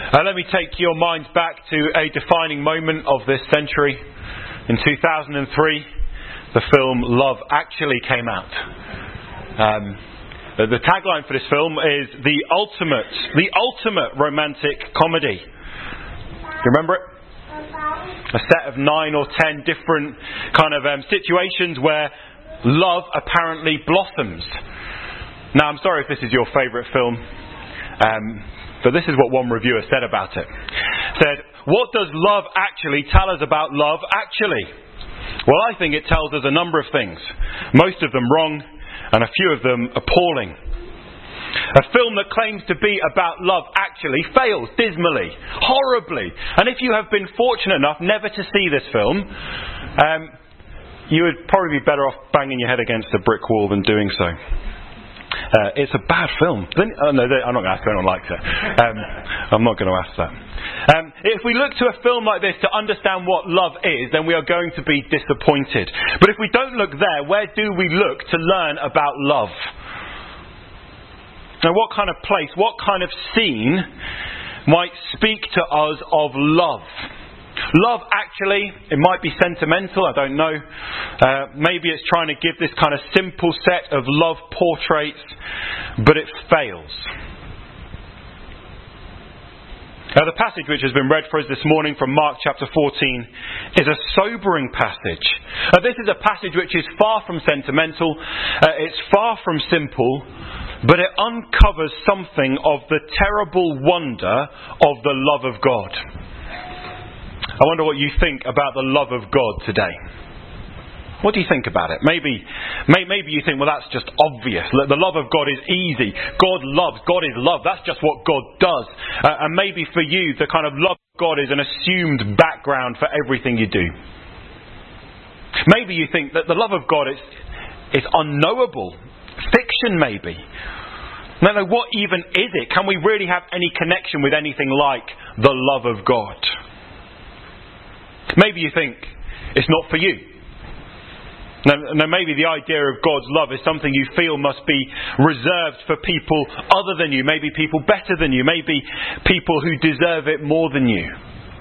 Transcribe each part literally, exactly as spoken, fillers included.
Uh, let me take your minds back to a defining moment of this century. In two thousand three, the film Love Actually came out. Um, the, the tagline for this film is the ultimate, the ultimate romantic comedy. Do you remember it? A set of nine or ten different kind of um, situations where love apparently blossoms. Now, I'm sorry if this is your favourite film. Um, But this is what one reviewer said about it. Said, what does Love Actually tell us about love actually? Well, I think it tells us a number of things. Most of them wrong, and a few of them appalling. A film that claims to be about love actually fails dismally, horribly. And if you have been fortunate enough never to see this film, um, you would probably be better off banging your head against a brick wall than doing so. Uh, it's a bad film. Oh, no, I'm not going to ask if anyone likes it. Um, I'm not going to ask that. Um, if we look to a film like this to understand what love is, then we are going to be disappointed. But if we don't look there, where do we look to learn about love? Now, what kind of place, what kind of scene might speak to us of love? Love, actually, it might be sentimental, I don't know. Uh, maybe it's trying to give this kind of simple set of love portraits, but it fails. Now, the passage which has been read for us this morning from Mark chapter fourteen is a sobering passage. Uh, this is a passage which is far from sentimental, uh, it's far from simple, but it uncovers something of the terrible wonder of the love of God. I wonder what you think about the love of God today. What do you think about it? Maybe, maybe you think, well, that's just obvious. The love of God is easy. God loves. God is love. That's just what God does. Uh, and maybe for you, the kind of love of God is an assumed background for everything you do. Maybe you think that the love of God is, is unknowable. Fiction, maybe. No, no, what even is it? Can we really have any connection with anything like the love of God? Maybe you think it's not for you. Now, now, maybe the idea of God's love is something you feel must be reserved for people other than you. Maybe people better than you. Maybe people who deserve it more than you.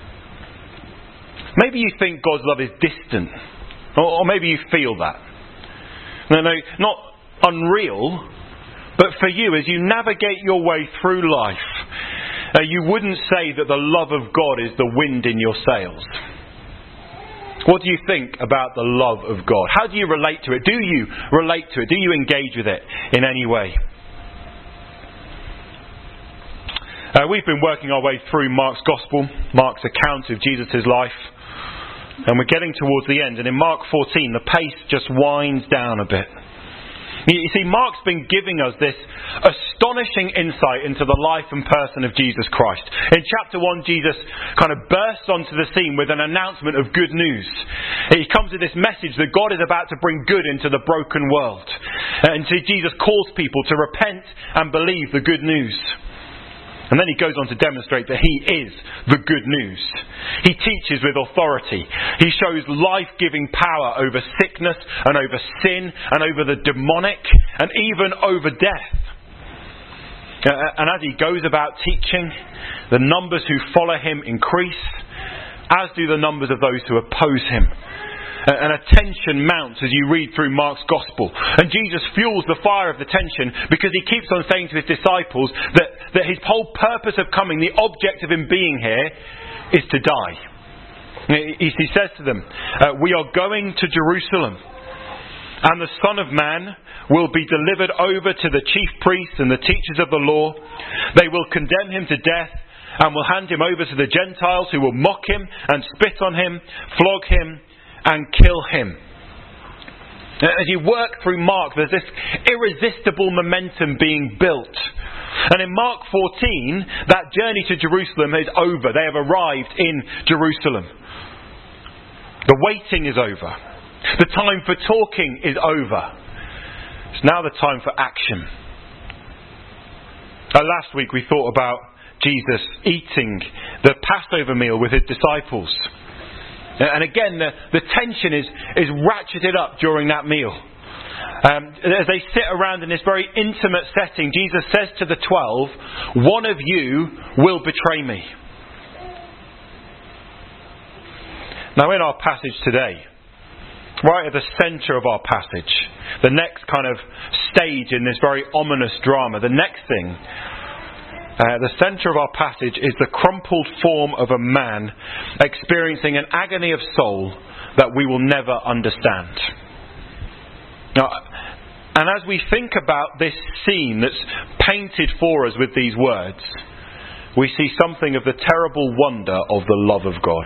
Maybe you think God's love is distant. Or, or maybe you feel that. No, no, not unreal. But for you, as you navigate your way through life, uh, you wouldn't say that the love of God is the wind in your sails. What do you think about the love of God? How do you relate to it? Do you relate to it? Do you engage with it in any way? Uh, we've been working our way through Mark's Gospel, Mark's account of Jesus' life, and we're getting towards the end. And in Mark fourteen, the pace just winds down a bit. You see, Mark's been giving us this astonishing insight into the life and person of Jesus Christ. In chapter one, Jesus kind of bursts onto the scene with an announcement of good news. He comes with this message that God is about to bring good into the broken world. And so Jesus calls people to repent and believe the good news. And then he goes on to demonstrate that he is the good news. He teaches with authority. He shows life-giving power over sickness and over sin and over the demonic and even over death. And as he goes about teaching, the numbers who follow him increase, as do the numbers of those who oppose him. And a tension mounts as you read through Mark's Gospel. And Jesus fuels the fire of the tension because he keeps on saying to his disciples that, that his whole purpose of coming, the object of him being here, is to die. He, he says to them, uh, we are going to Jerusalem, and the Son of Man will be delivered over to the chief priests and the teachers of the law. They will condemn him to death and will hand him over to the Gentiles, who will mock him and spit on him, flog him, and kill him. As you work through Mark, there's this irresistible momentum being built. And in Mark fourteen, that journey to Jerusalem is over. They have arrived in Jerusalem. The waiting is over. The time for talking is over. It's now the time for action. Uh, last week we thought about Jesus eating the Passover meal with his disciples. And again, the, the tension is, is ratcheted up during that meal. Um, as they sit around in this very intimate setting, Jesus says to the twelve, one of you will betray me. Now in our passage today, right at the centre of our passage, the next kind of stage in this very ominous drama, the next thing, uh, the centre of our passage is the crumpled form of a man experiencing an agony of soul that we will never understand. Now, and as we think about this scene that's painted for us with these words, we see something of the terrible wonder of the love of God.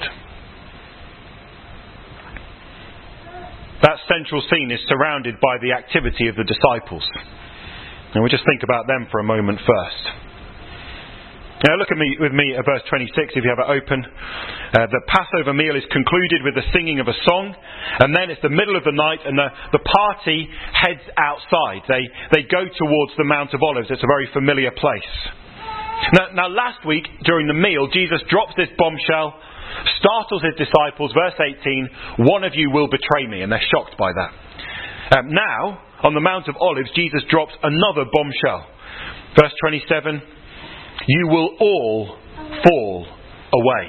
That central scene is surrounded by the activity of the disciples. And we'll just think about them for a moment first. Now look at me with me at verse twenty-six if you have it open. Uh, the Passover meal is concluded with the singing of a song, and then it's the middle of the night and the, the party heads outside. They they go towards the Mount of Olives. It's a very familiar place. Now, now last week during the meal, Jesus drops this bombshell, startles his disciples, verse eighteen, one of you will betray me, and they're shocked by that. Um, now, on the Mount of Olives, Jesus drops another bombshell. Verse twenty-seven, you will all fall away.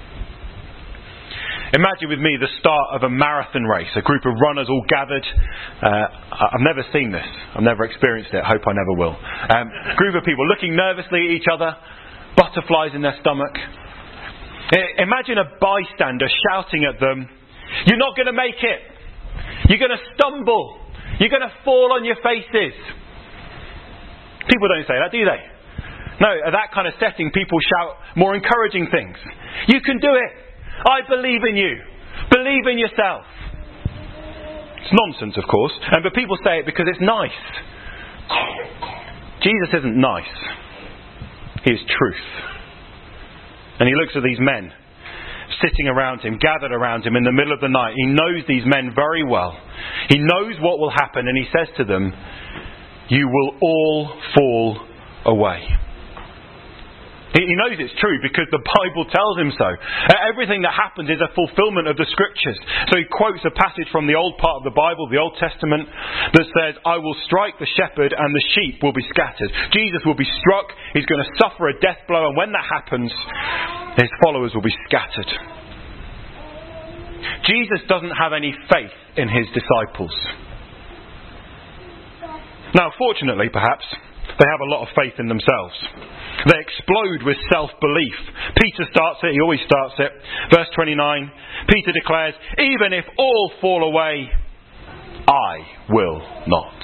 Imagine with me the start of a marathon race, a group of runners all gathered. Uh, I've never seen this, I've never experienced it, I hope I never will. Um, group of people looking nervously at each other, butterflies in their stomach. Imagine a bystander shouting at them, you're not going to make it. You're going to stumble. You're going to fall on your faces. People don't say that, do they? No, at that kind of setting, people shout more encouraging things. You can do it. I believe in you. Believe in yourself. It's nonsense, of course. And but people say it because it's nice. Jesus isn't nice. He is truth. And he looks at these men sitting around him, gathered around him in the middle of the night. He knows these men very well. He knows what will happen, and he says to them, you will all fall away. He knows it's true because the Bible tells him so. Everything that happens is a fulfillment of the Scriptures. So he quotes a passage from the old part of the Bible, the Old Testament, that says, I will strike the shepherd and the sheep will be scattered. Jesus will be struck, he's going to suffer a death blow, and when that happens, his followers will be scattered. Jesus doesn't have any faith in his disciples. Now, fortunately, perhaps, they have a lot of faith in themselves. They explode with self-belief. Peter starts it, he always starts it. Verse twenty-nine, Peter declares, even if all fall away, I will not.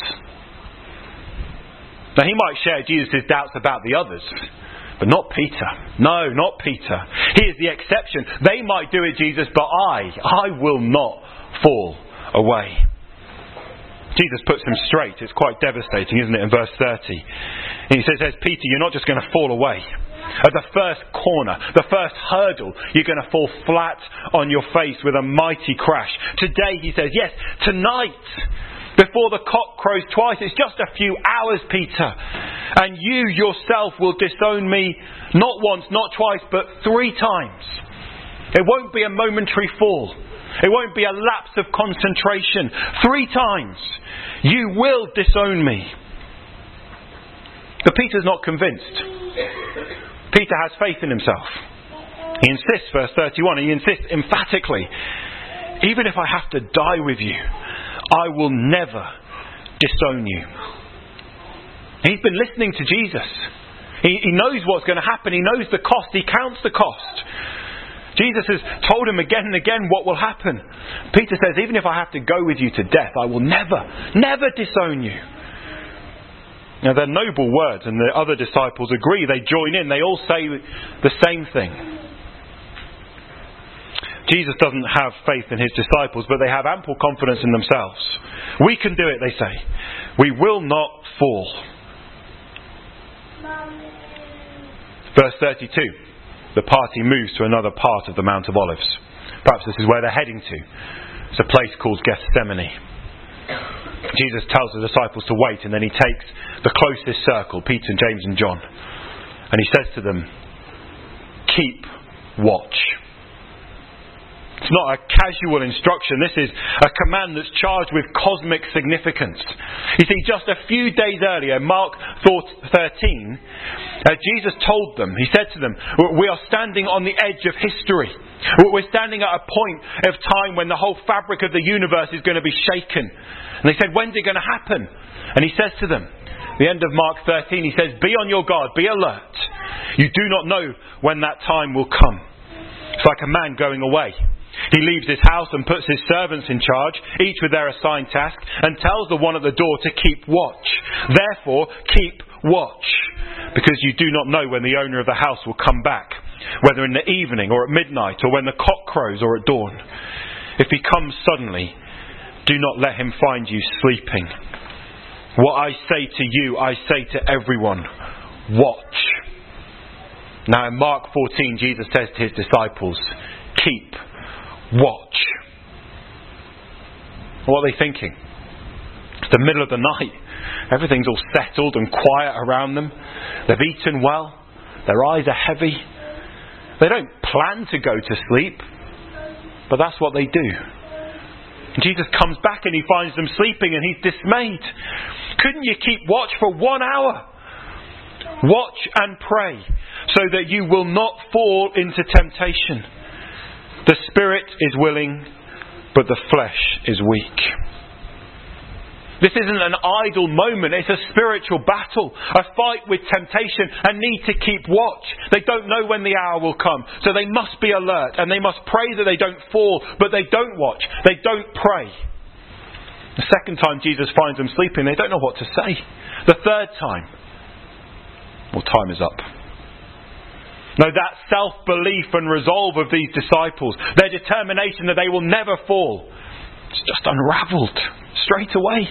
Now he might share Jesus' doubts about the others, but not Peter. No, not Peter. He is the exception. They might do it, Jesus, but I, I will not fall away. Jesus puts him straight. It's quite devastating, isn't it, in verse thirty. And he says, Peter, you're not just going to fall away. At the first corner, the first hurdle, you're going to fall flat on your face with a mighty crash. Today, he says, yes, tonight, before the cock crows twice, it's just a few hours, Peter. And you yourself will disown me not once, not twice, but three times. It won't be a momentary fall. It won't be a lapse of concentration. Three times you will disown me. But Peter's not convinced. Peter has faith in himself. He insists, verse thirty-one, he insists emphatically, even if I have to die with you, I will never disown you. He's been listening to Jesus. He, he knows what's going to happen. He knows the cost. He counts the cost. Jesus has told him again and again what will happen. Peter says, even if I have to go with you to death, I will never, never disown you. Now they're noble words, and the other disciples agree. They join in. They all say the same thing. Jesus doesn't have faith in his disciples, but they have ample confidence in themselves. We can do it, they say. We will not fall. Verse thirty-two. The party moves to another part of the Mount of Olives. Perhaps this is where they're heading to. It's a place called Gethsemane. Jesus tells the disciples to wait, and then he takes the closest circle, Peter, James and John, and he says to them, keep watch. It's not a casual instruction. This is a command that's charged with cosmic significance. You see, just a few days earlier, Mark thirteen, uh, Jesus told them, he said to them, we are standing on the edge of history. We're standing at a point of time when the whole fabric of the universe is going to be shaken. And they said, when's it going to happen? And he says to them, the end of Mark thirteen, he says, be on your guard, be alert. You do not know when that time will come. It's like a man going away. He leaves his house and puts his servants in charge, each with their assigned task, and tells the one at the door to keep watch. Therefore, keep watch, because you do not know when the owner of the house will come back, whether in the evening or at midnight, or when the cock crows or at dawn. If he comes suddenly, do not let him find you sleeping. What I say to you, I say to everyone, watch. Now in Mark fourteen, Jesus says to his disciples, keep watch. What are they thinking? It's the middle of the night. Everything's all settled and quiet around them. They've eaten well. Their eyes are heavy. They don't plan to go to sleep, but that's what they do. And Jesus comes back and he finds them sleeping and he's dismayed. Couldn't you keep watch for one hour? Watch and pray so that you will not fall into temptation. The spirit is willing, but the flesh is weak. This isn't an idle moment. It's a spiritual battle, a fight with temptation, and need to keep watch. They don't know when the hour will come, so they must be alert, and they must pray that they don't fall, but they don't watch. They don't pray. The second time Jesus finds them sleeping, they don't know what to say. The third time, well, time is up. No, that self-belief and resolve of these disciples, their determination that they will never fall, it's just unravelled straight away.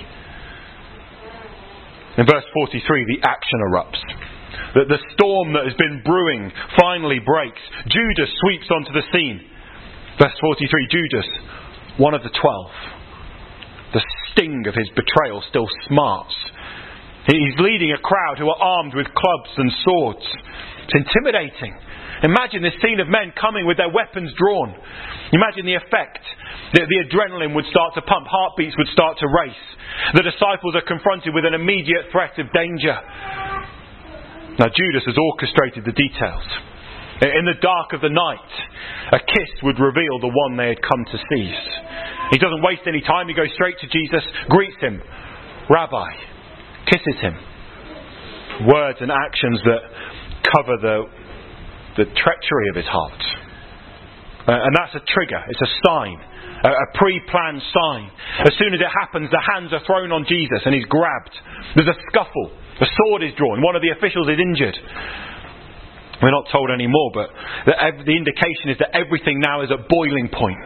In verse forty-three, the action erupts. The, the storm that has been brewing finally breaks. Judas sweeps onto the scene. Verse forty-three, Judas, one of the twelve. The sting of his betrayal still smarts. He's leading a crowd who are armed with clubs and swords. It's intimidating. Imagine this scene of men coming with their weapons drawn. Imagine the effect. The, the adrenaline would start to pump. Heartbeats would start to race. The disciples are confronted with an immediate threat of danger. Now Judas has orchestrated the details. In the dark of the night, a kiss would reveal the one they had come to seize. He doesn't waste any time. He goes straight to Jesus, greets him. Rabbi, kisses him. Words and actions that cover the the treachery of his heart. Uh, and that's a trigger. It's a sign. A, a pre-planned sign. As soon as it happens, the hands are thrown on Jesus and he's grabbed. There's a scuffle. A sword is drawn. One of the officials is injured. We're not told any more, but the, the indication is that everything now is at boiling point.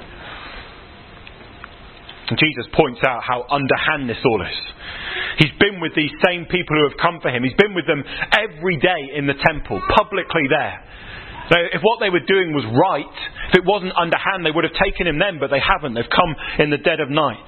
And Jesus points out how underhand this all is. He's been with these same people who have come for him. He's been with them every day in the temple, publicly there. Now, if what they were doing was right, if it wasn't underhand, they would have taken him then, but they haven't. They've come in the dead of night.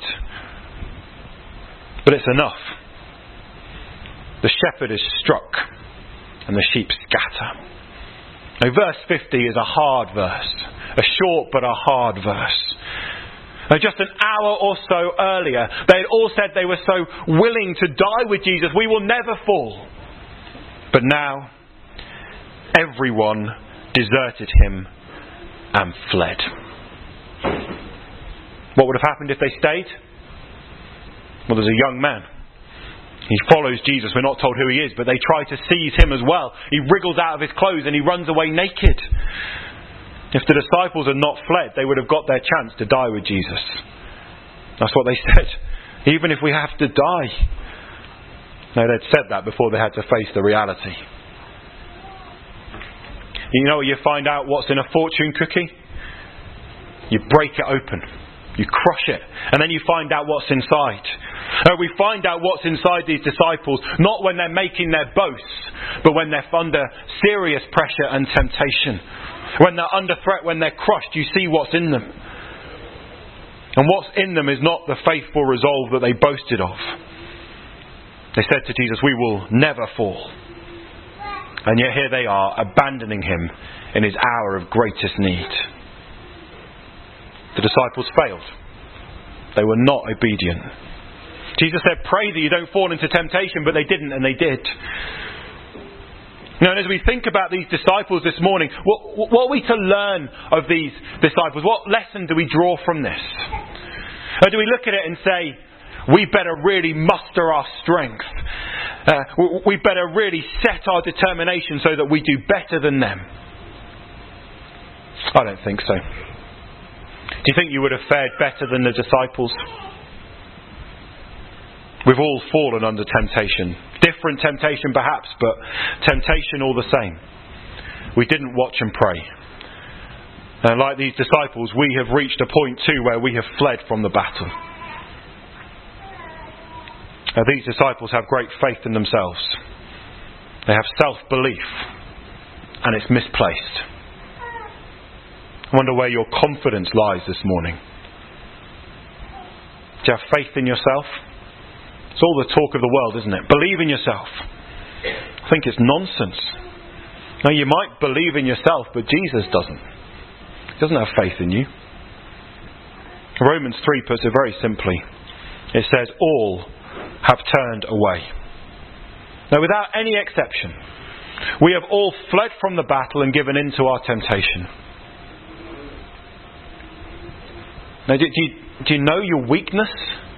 But it's enough. The shepherd is struck, and the sheep scatter. Now, verse fifty is a hard verse. A short but a hard verse. Now, just an hour or so earlier, they had all said they were so willing to die with Jesus, we will never fall. But now, everyone deserted him and fled. What would have happened if they stayed? Well, there's a young man. He follows Jesus. We're not told who he is, but they try to seize him as well. He wriggles out of his clothes and he runs away naked. If the disciples had not fled, they would have got their chance to die with Jesus. That's what they said. Even if we have to die. No, they'd said that before they had to face the reality. You know, you find out what's in a fortune cookie? You break it open. You crush it. And then you find out what's inside. Uh, we find out what's inside these disciples, not when they're making their boasts, but when they're under serious pressure and temptation. When they're under threat, when they're crushed, you see what's in them. And what's in them is not the faithful resolve that they boasted of. They said to Jesus, we will never fall. And yet here they are, abandoning him in his hour of greatest need. The disciples failed. They were not obedient. Jesus said, pray that you don't fall into temptation, but they didn't, and they did. Now, and as we think about these disciples this morning, what, what are we to learn of these disciples? What lesson do we draw from this? Or do we look at it and say, we better really muster our strength. Uh, we better really set our determination so that we do better than them? I don't think so. Do you think you would have fared better than the disciples? We've all fallen under temptation. Different temptation perhaps, but temptation all the same. We didn't watch and pray. And like these disciples, we have reached a point too where we have fled from the battle. Now, these disciples have great faith in themselves. They have self-belief, and it's misplaced. I wonder where your confidence lies this morning. Do you have faith in yourself? It's all the talk of the world, isn't it? Believe in yourself. I think it's nonsense. Now, you might believe in yourself, but Jesus doesn't. He doesn't have faith in you. Romans three puts it very simply. It says, all have turned away. Now, without any exception, we have all fled from the battle and given in to our temptation. Now, do you, do you know your weakness?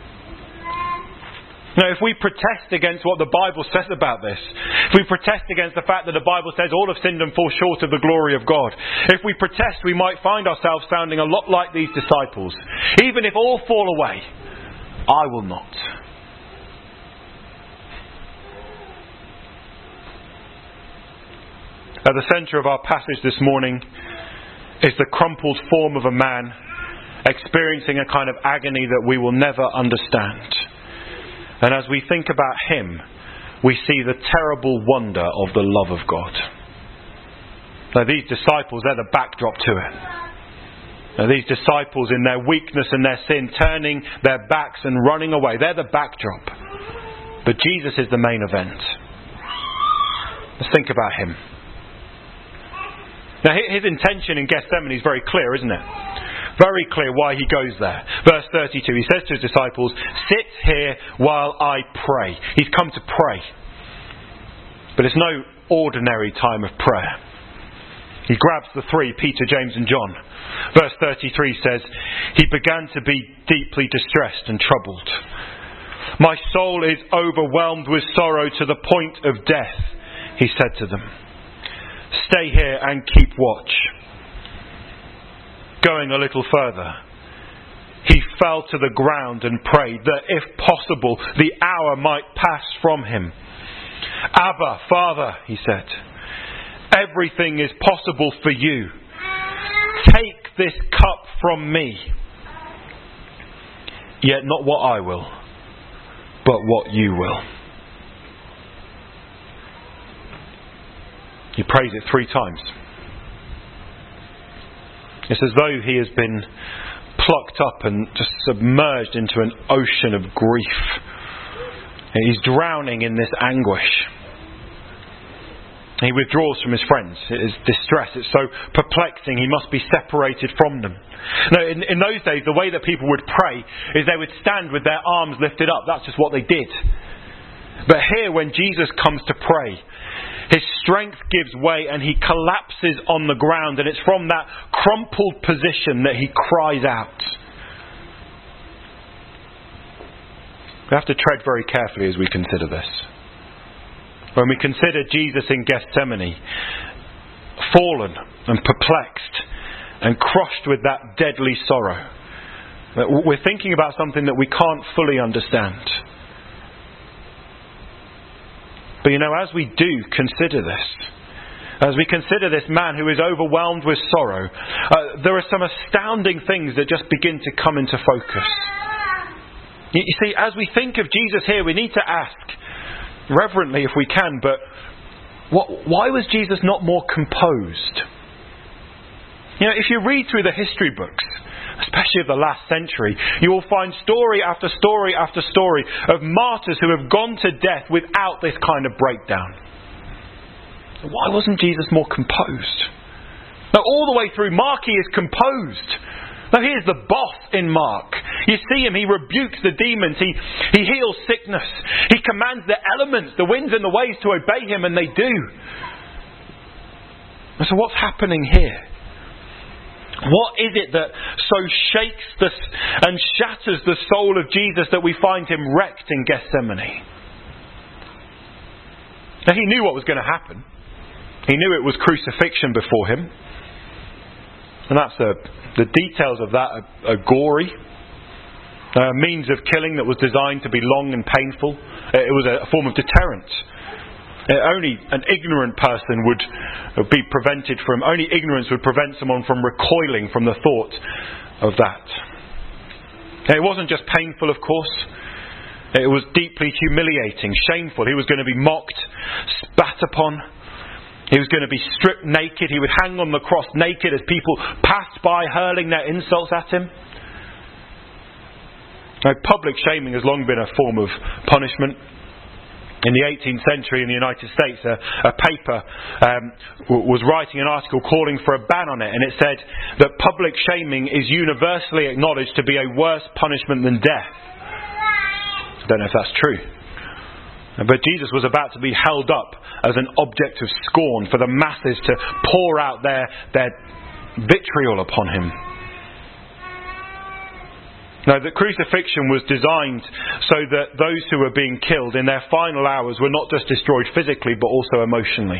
Now, if we protest against what the Bible says about this, if we protest against the fact that the Bible says all have sinned and fall short of the glory of God, if we protest, we might find ourselves sounding a lot like these disciples. Even if all fall away, I will not. At the centre of our passage this morning is the crumpled form of a man experiencing a kind of agony that we will never understand. And as we think about him, we see the terrible wonder of the love of God. Now, these disciples, they're the backdrop to it. Now, these disciples, in their weakness and their sin, turning their backs and running away, they're the backdrop. But Jesus is the main event. Let's think about him. Now, his intention in Gethsemane is very clear, isn't it? Very clear why he goes there. Verse thirty-two, he says to his disciples, sit here while I pray. He's come to pray. But it's no ordinary time of prayer. He grabs the three, Peter, James and John. Verse thirty-three says, he began to be deeply distressed and troubled. My soul is overwhelmed with sorrow to the point of death, he said to them. Stay here and keep watch. Going a little further, he fell to the ground and prayed that, if possible, the hour might pass from him. Abba, Father, he said, everything is possible for you. Take this cup from me. Yet not what I will, but what you will. He prays it three times. It's as though he has been plucked up and just submerged into an ocean of grief. And he's drowning in this anguish. He withdraws from his friends. It is distress. It's so perplexing. He must be separated from them. Now, in, in those days, the way that people would pray is they would stand with their arms lifted up. That's just what they did. But here, when Jesus comes to pray, his strength gives way and he collapses on the ground, and it's from that crumpled position that he cries out. We have to tread very carefully as we consider this. When we consider Jesus in Gethsemane, fallen and perplexed and crushed with that deadly sorrow, we're thinking about something that we can't fully understand. But you know, as we do consider this, as we consider this man who is overwhelmed with sorrow, uh, there are some astounding things that just begin to come into focus. You, you see, as we think of Jesus here, we need to ask, reverently if we can, but what, why was Jesus not more composed? You know, if you read through the history books, especially of the last century, you will find story after story after story of martyrs who have gone to death without this kind of breakdown. Why wasn't Jesus more composed? Now, all the way through, Mark is composed. No, he is the boss in Mark. You see him, he rebukes the demons, he, he heals sickness, he commands the elements, the winds and the waves to obey him, and they do. And so what's happening here? What is it that so shakes the, and shatters the soul of Jesus that we find him wrecked in Gethsemane? Now, he knew what was going to happen. He knew it was crucifixion before him. And that's a, the details of that are, are gory. A means of killing that was designed to be long and painful. It was a form of deterrent. Only an ignorant person would be prevented from, only ignorance would prevent someone from recoiling from the thought of that. It wasn't just painful, of course. It was deeply humiliating, shameful. He was going to be mocked, spat upon. He was going to be stripped naked. He would hang on the cross naked as people passed by hurling their insults at him. Now, public shaming has long been a form of punishment. In the eighteenth century in the United States, a, a paper um, w- was writing an article calling for a ban on it, and it said that public shaming is universally acknowledged to be a worse punishment than death. I don't know if that's true. But Jesus was about to be held up as an object of scorn for the masses to pour out their, their vitriol upon him. Now, the crucifixion was designed so that those who were being killed in their final hours were not just destroyed physically, but also emotionally.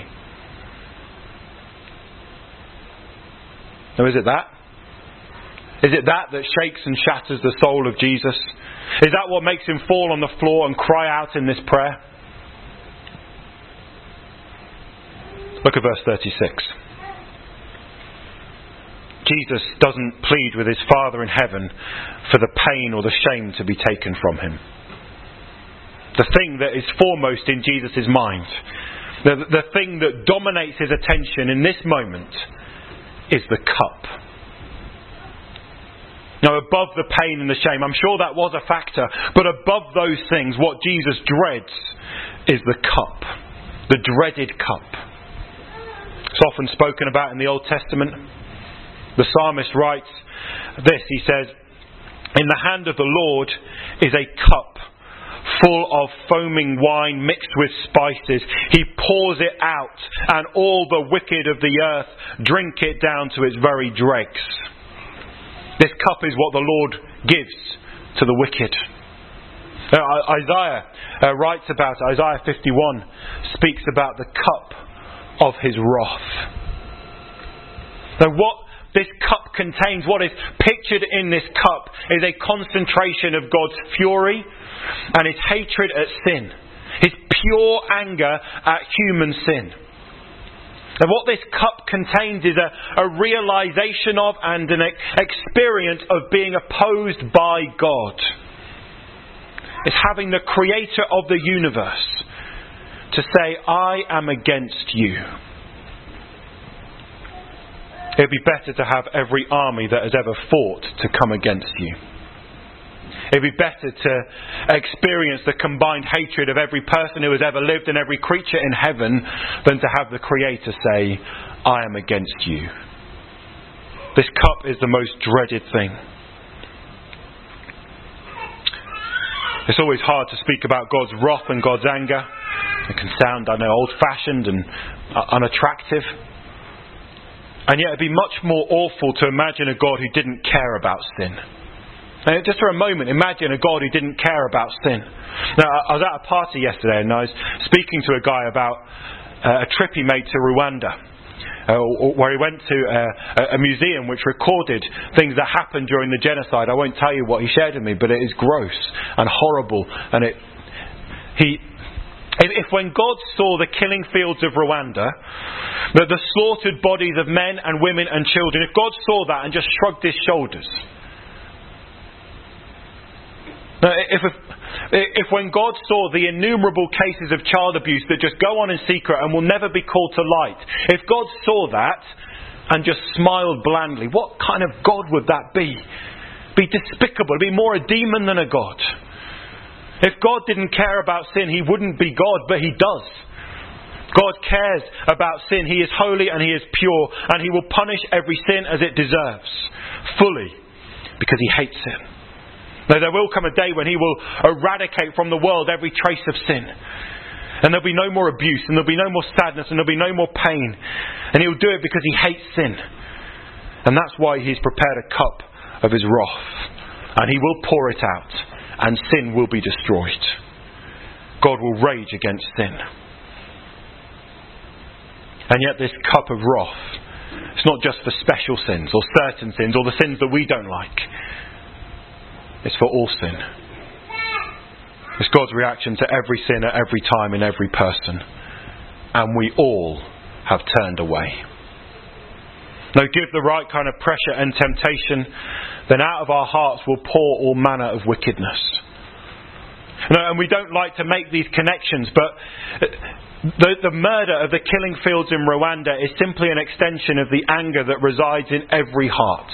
Now, is it that? Is it that that shakes and shatters the soul of Jesus? Is that what makes him fall on the floor and cry out in this prayer? Look at verse thirty-six. Jesus doesn't plead with his Father in heaven for the pain or the shame to be taken from him. The thing that is foremost in Jesus' mind, the, the thing that dominates his attention in this moment, is the cup. Now, above the pain and the shame, I'm sure that was a factor, but above those things, what Jesus dreads is the cup, the dreaded cup. It's often spoken about in the Old Testament. The psalmist writes this, he says, "In the hand of the Lord is a cup full of foaming wine mixed with spices. He pours it out, and all the wicked of the earth drink it down to its very dregs." This cup is what the Lord gives to the wicked. Uh, Isaiah uh, writes about it. Isaiah fifty-one speaks about the cup of his wrath. Now, what this cup contains, what is pictured in this cup, is a concentration of God's fury and his hatred at sin, his pure anger at human sin. And what this cup contains is a, a realization of and an experience of being opposed by God. It's having the creator of the universe to say, "I am against you." It would be better to have every army that has ever fought to come against you. It would be better to experience the combined hatred of every person who has ever lived and every creature in heaven than to have the Creator say, "I am against you." This cup is the most dreaded thing. It's always hard to speak about God's wrath and God's anger. It can sound, I know, old-fashioned and unattractive. And yet it'd be much more awful to imagine a God who didn't care about sin. Now, just for a moment, imagine a God who didn't care about sin. Now, I was at a party yesterday and I was speaking to a guy about uh, a trip he made to Rwanda, uh, where he went to uh, a museum which recorded things that happened during the genocide. I won't tell you what he shared with me, but it is gross and horrible. And it, he... If when God saw the killing fields of Rwanda, the, the slaughtered bodies of men and women and children, if God saw that and just shrugged his shoulders, if, if, if when God saw the innumerable cases of child abuse that just go on in secret and will never be called to light, if God saw that and just smiled blandly, what kind of God would that be? Be despicable, be more a demon than a God. If God didn't care about sin, he wouldn't be God, but he does. God cares about sin. He is holy and he is pure, and he will punish every sin as it deserves, fully because he hates it. Now, there will come a day when he will eradicate from the world every trace of sin. And there'll be no more abuse, and there'll be no more sadness, and there'll be no more pain. And he'll do it because he hates sin. And that's why he's prepared a cup of his wrath. And he will pour it out, and sin will be destroyed. God will rage against sin. And yet this cup of wrath, it's not just for special sins or certain sins or the sins that we don't like. It's for all sin. It's God's reaction to every sin at every time in every person. And we all have turned away. Now, give the right kind of pressure and temptation, then out of our hearts will pour all manner of wickedness. Now, and we don't like to make these connections, but the, the murder of the killing fields in Rwanda is simply an extension of the anger that resides in every heart.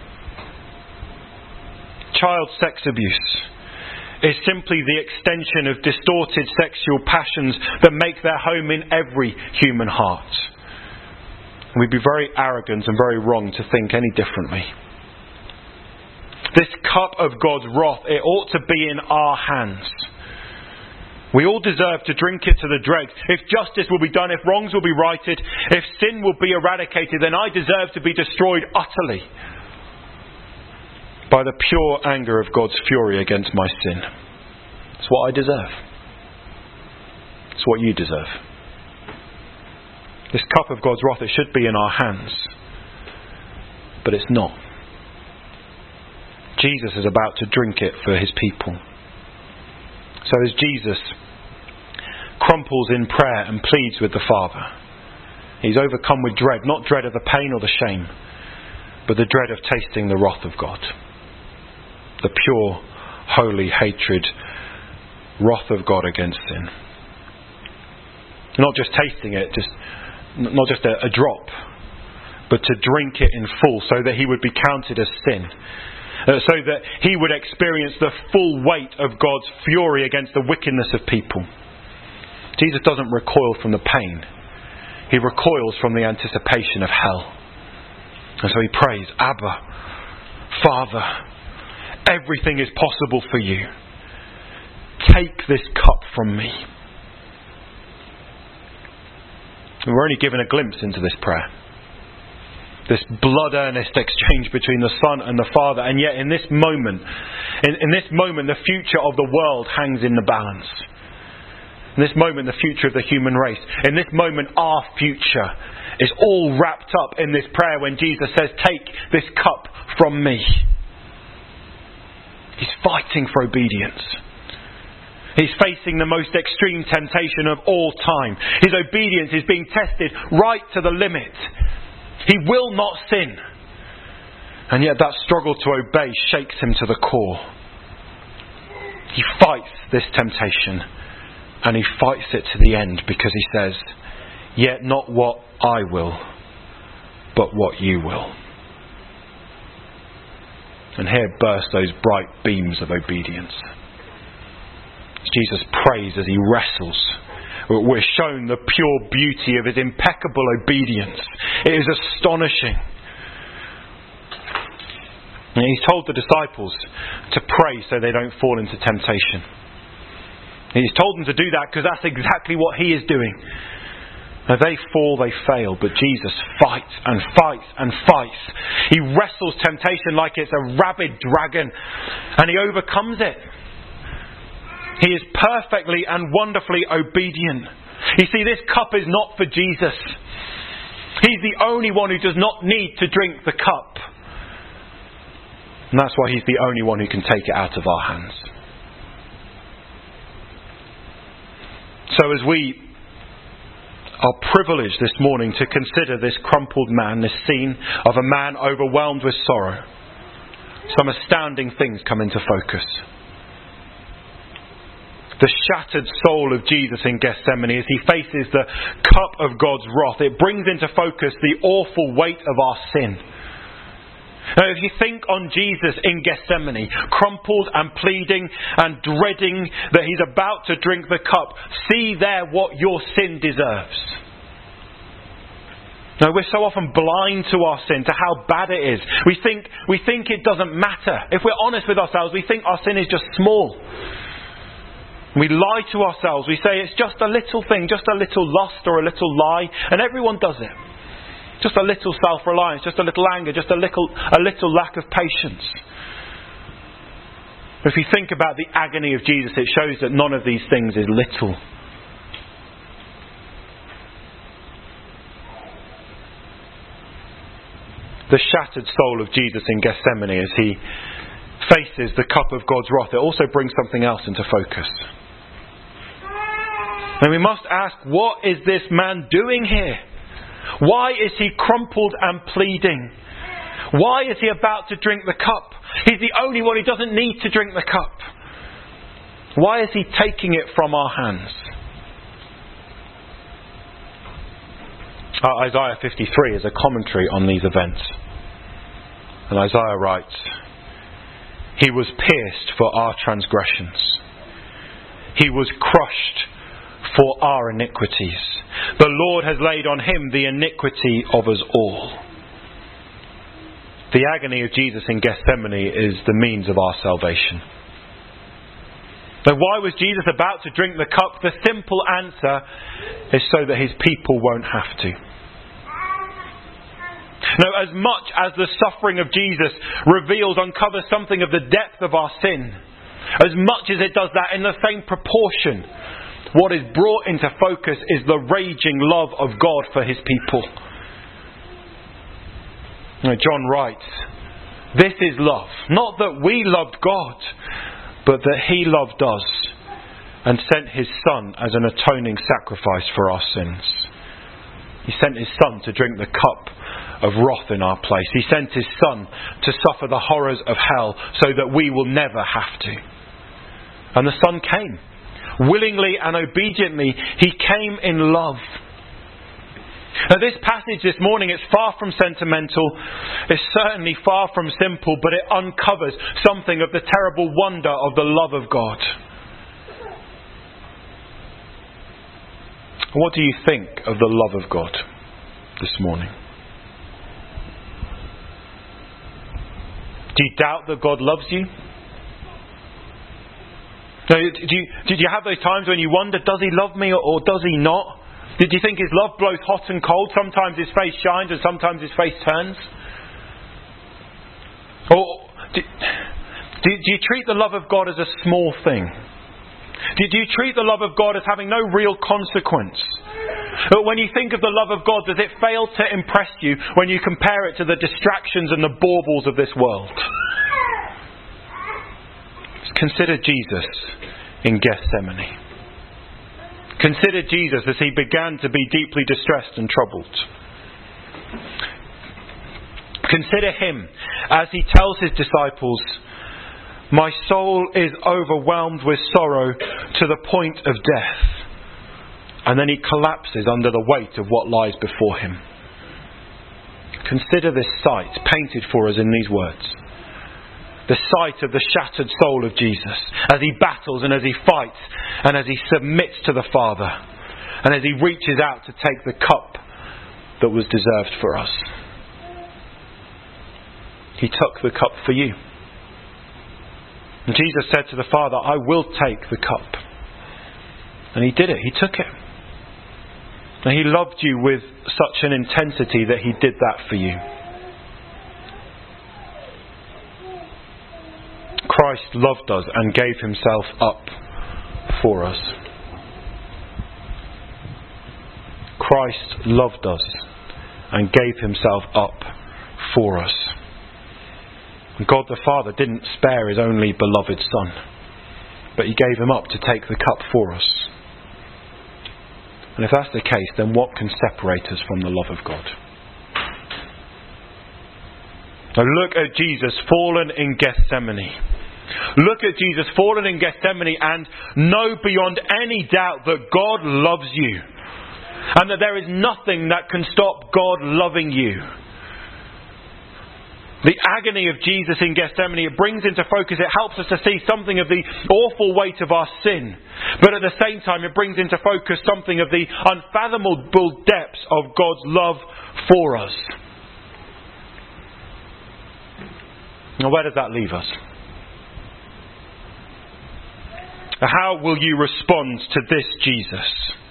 Child sex abuse is simply the extension of distorted sexual passions that make their home in every human heart. We'd be very arrogant and very wrong to think any differently. This cup of God's wrath, it ought to be in our hands. We all deserve to drink it to the dregs. If justice will be done, if wrongs will be righted, if sin will be eradicated, then I deserve to be destroyed utterly by the pure anger of God's fury against my sin. It's what I deserve. It's what you deserve. This cup of God's wrath, it should be in our hands. But it's not. Jesus is about to drink it for his people. So as Jesus crumples in prayer and pleads with the Father, he's overcome with dread, not dread of the pain or the shame, but the dread of tasting the wrath of God. The pure, holy hatred, wrath of God against sin. Not just tasting it, just not just a, a drop, but to drink it in full so that he would be counted as sin. Uh, so that he would experience the full weight of God's fury against the wickedness of people. Jesus doesn't recoil from the pain. He recoils from the anticipation of hell. And so he prays, Abba, Father, everything is possible for you. Take this cup from me. We're only given a glimpse into this prayer. This blood-earnest exchange between the Son and the Father. And yet in this moment, in, in this moment, the future of the world hangs in the balance. In this moment, the future of the human race. In this moment, our future is all wrapped up in this prayer when Jesus says, take this cup from me. He's fighting for obedience. He's facing the most extreme temptation of all time. His obedience is being tested right to the limit. He will not sin. And yet that struggle to obey shakes him to the core. He fights this temptation. And he fights it to the end because he says, yet not what I will, but what you will. And here burst those bright beams of obedience. Jesus prays as he wrestles. We're shown the pure beauty of his impeccable obedience. It is astonishing. And he's told the disciples to pray so they don't fall into temptation. He's told them to do that because that's exactly what he is doing. Now they fall, they fail, but Jesus fights and fights and fights. He wrestles temptation like it's a rabid dragon, and he overcomes it. He is perfectly and wonderfully obedient. You see, this cup is not for Jesus. He's the only one who does not need to drink the cup. And that's why he's the only one who can take it out of our hands. So as we are privileged this morning to consider this crumpled man, this scene of a man overwhelmed with sorrow, some astounding things come into focus. The shattered soul of Jesus in Gethsemane as he faces the cup of God's wrath, it brings into focus the awful weight of our sin. Now, if you think on Jesus in Gethsemane, crumpled and pleading and dreading that he's about to drink the cup, see there what your sin deserves. No, we're so often blind to our sin, to how bad it is. We think, we think it doesn't matter. If we're honest with ourselves, we think our sin is just small. We lie to ourselves. We say it's just a little thing, just a little lust or a little lie. And everyone does it. Just a little self-reliance, just a little anger, just a little, a little lack of patience. If you think about the agony of Jesus, it shows that none of these things is little. The shattered soul of Jesus in Gethsemane as he faces the cup of God's wrath, it also brings something else into focus. And we must ask, what is this man doing here? Why is he crumpled and pleading? Why is he about to drink the cup? He's the only one who doesn't need to drink the cup. Why is he taking it from our hands? Uh, Isaiah fifty-three is a commentary on these events. And Isaiah writes, "He was pierced for our transgressions. He was crushed for our iniquities. The Lord has laid on him the iniquity of us all." The agony of Jesus in Gethsemane is the means of our salvation. Now, why was Jesus about to drink the cup? The simple answer is so that his people won't have to. Now, as much as the suffering of Jesus reveals, uncovers something of the depth of our sin, as much as it does that, in the same proportion, what is brought into focus is the raging love of God for his people. Now, John writes, "This is love, not that we loved God, but that he loved us and sent his Son as an atoning sacrifice for our sins." He sent his Son to drink the cup of wrath in our place. He sent his Son to suffer the horrors of hell so that we will never have to. And the Son came. Willingly and obediently, he came in love. Now, this passage this morning, it's far from sentimental. It's certainly far from simple, but it uncovers something of the terrible wonder of the love of God. What do you think of the love of God this morning? Do you doubt that God loves you? Now, did you, did you have those times when you wonder, does he love me or, or does he not? Did you think his love blows hot and cold? Sometimes his face shines and sometimes his face turns? Or do, do, do you treat the love of God as a small thing? Do, do you treat the love of God as having no real consequence? But when you think of the love of God, does it fail to impress you when you compare it to the distractions and the baubles of this world? Consider Jesus in Gethsemane. Consider Jesus as he began to be deeply distressed and troubled. Consider him as he tells his disciples, "My soul is overwhelmed with sorrow to the point of death." And then he collapses under the weight of what lies before him. Consider this sight painted for us in these words. The sight of the shattered soul of Jesus as he battles and as he fights and as he submits to the Father and as he reaches out to take the cup that was deserved for us. He took the cup for you. And Jesus said to the Father, "I will take the cup." And he did it. He took it. And he loved you with such an intensity that he did that for you. Christ loved us and gave himself up for us. Christ loved us and gave himself up for us. God the Father didn't spare his only beloved Son, but he gave him up to take the cup for us. And if that's the case, then what can separate us from the love of God? Now look at Jesus fallen in Gethsemane. Look at Jesus fallen in Gethsemane and know beyond any doubt that God loves you. And that there is nothing that can stop God loving you. The agony of Jesus in Gethsemane, it brings into focus, it helps us to see something of the awful weight of our sin. But at the same time, it brings into focus something of the unfathomable depths of God's love for us. Now, where does that leave us? How will you respond to this Jesus?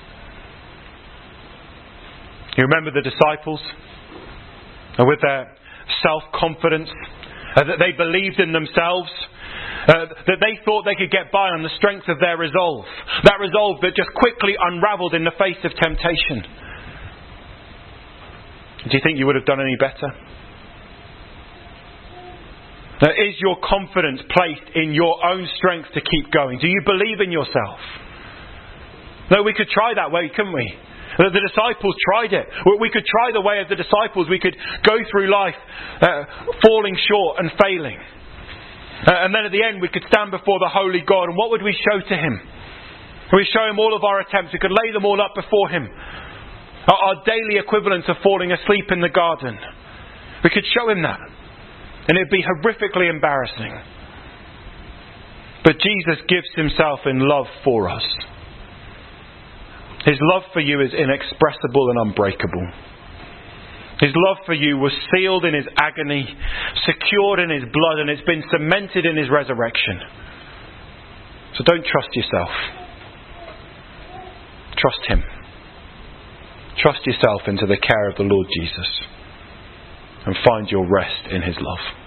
You remember the disciples? And with their self-confidence, uh, that they believed in themselves, uh, that they thought they could get by on the strength of their resolve. That resolve that just quickly unravelled in the face of temptation. Do you think you would have done any better? Now, is your confidence placed in your own strength to keep going? Do you believe in yourself? No, we could try that way, couldn't we? The, the disciples tried it. We could try the way of the disciples. We could go through life uh, falling short and failing. Uh, and then at the end we could stand before the holy God. And what would we show to Him? We'd show Him all of our attempts. We could lay them all up before Him. Our, our daily equivalent of falling asleep in the garden. We could show Him that. And it'd be horrifically embarrassing. But Jesus gives Himself in love for us. His love for you is inexpressible and unbreakable. His love for you was sealed in His agony, secured in His blood, and it's been cemented in His resurrection. So don't trust yourself. Trust Him. Trust yourself into the care of the Lord Jesus. And find your rest in His love.